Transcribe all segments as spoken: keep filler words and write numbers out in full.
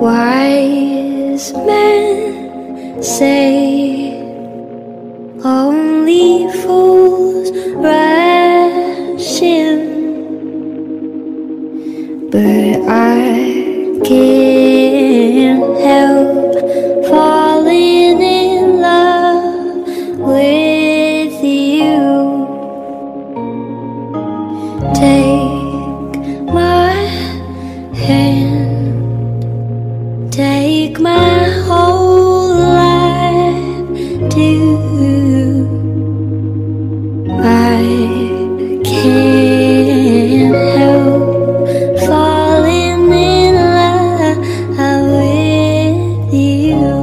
Wise men say only fools rush in, but I can't help falling in love with you. Take my hand, take my whole life too. I can't help falling in love with you.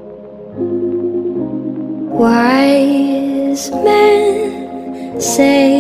Wise men say